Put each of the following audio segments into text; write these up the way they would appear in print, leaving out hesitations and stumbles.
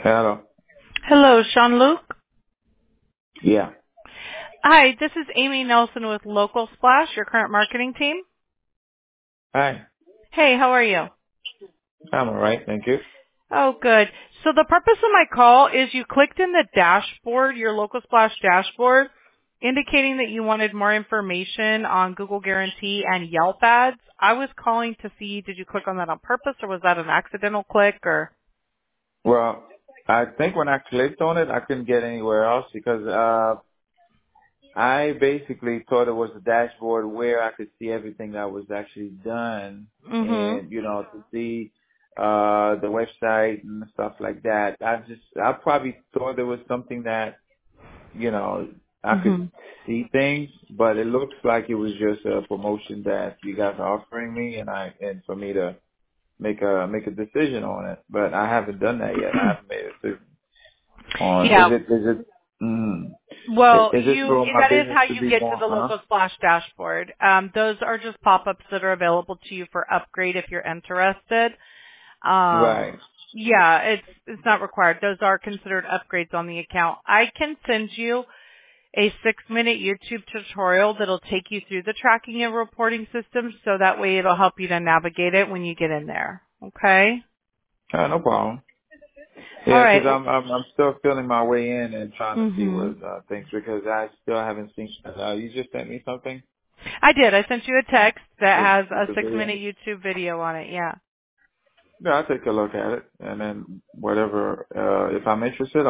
Hello. Hello, Sean-Luc. Yeah. Hi, this is Amy Nelson with Local Splash, your current marketing team. Hi. Hey, how are you? I'm all right. Thank you. Oh, good. So the purpose of my call is you clicked in the dashboard, your Local Splash dashboard, indicating that you wanted more information on Google Guarantee and Yelp ads. I was calling to see, did you click on that on purpose or was that an accidental click or? Well, I think when I clicked on it, I couldn't get anywhere else because I basically thought it was a dashboard where I could see everything that was actually done Mm-hmm. and, to see the website and stuff like that. I probably thought there was something that, I could Mm-hmm. see things, but it looks like it was just a promotion that you guys are offering me and for me to make a decision on it, but I haven't done that yet. I haven't made a decision on Yeah. mm, Well, is it for my that is business how to you be get to more, the huh? local splash dashboard. Those are just pop-ups that are available to you for upgrade if you're interested. Right. Yeah, it's not required. Those are considered upgrades on the account. I can send you a 6-minute YouTube tutorial that'll take you through the tracking and reporting system so that way it'll help you to navigate it when you get in there. Okay? No problem. All Yeah, right. because I'm still feeling my way in and trying to see Mhm. what things because I still haven't seen. You just sent me something. I did. I sent you a text that has With a the video. 6-minute YouTube video on it. Yeah. Yeah, I'll take a look at it and then whatever. If I'm interested,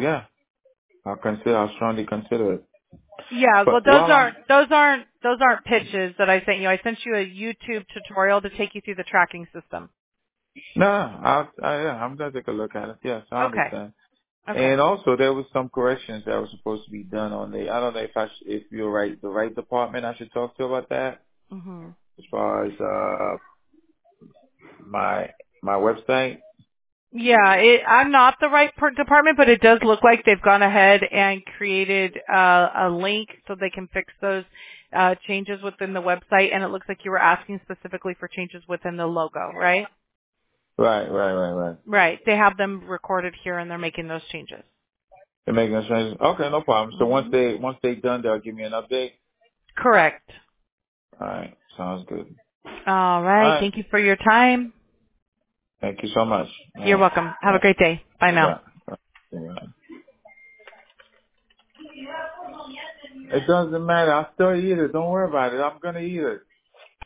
I'll strongly consider it. Yeah, well But while I'm those aren't pitches that I sent you. I sent you a YouTube tutorial to take you through the tracking system. No, I'm gonna take a look at it. Yes, I Okay. understand. Okay. And also, there was some corrections that were supposed to be done on the. I don't know if you're right, the right department I should talk to about that Mhm. as far as my website. Yeah, I'm not the right department, but it does look like they've gone ahead and created a link so they can fix those changes within the website. And it looks like you were asking specifically for changes within the logo, right? Right. Right. They have them recorded here, and they're making those changes. They're making a change. Okay, no problem. So Mhm. once they done, they'll give me an update. Correct. All right, sounds good. All All right. right, Thank you for your time. thank you so much. All You're right, welcome. Have a great day. Bye now. yeah. It doesn't matter. I'll still eat it. Don't worry about it. I'm gonna eat it.